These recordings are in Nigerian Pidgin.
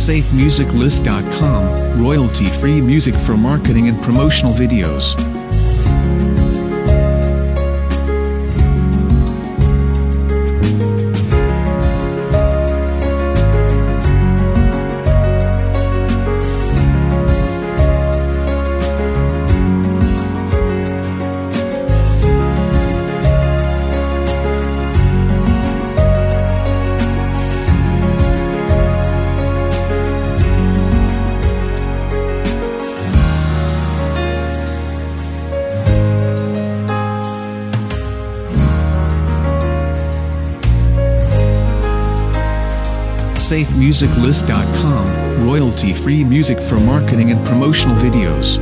SafeMusicList.com, royalty-free music for marketing and promotional videos. SafeMusicList.com, royalty-free music for marketing and promotional videos.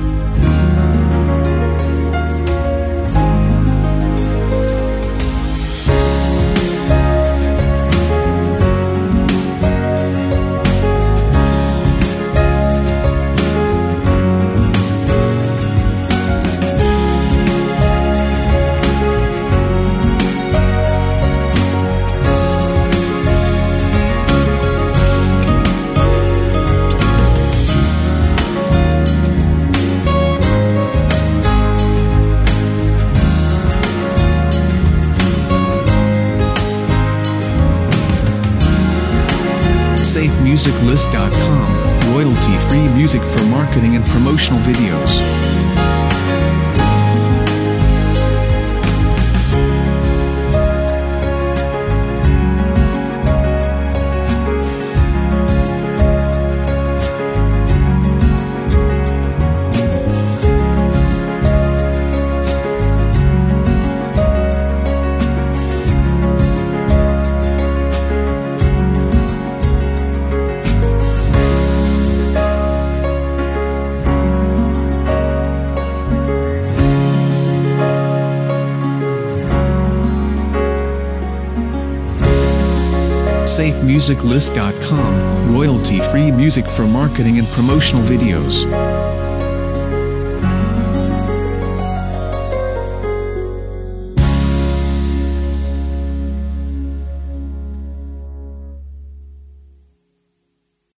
SafeMusicList.com, royalty-free music for marketing and promotional videos. SafeMusicList.com, royalty-free music for marketing and promotional videos.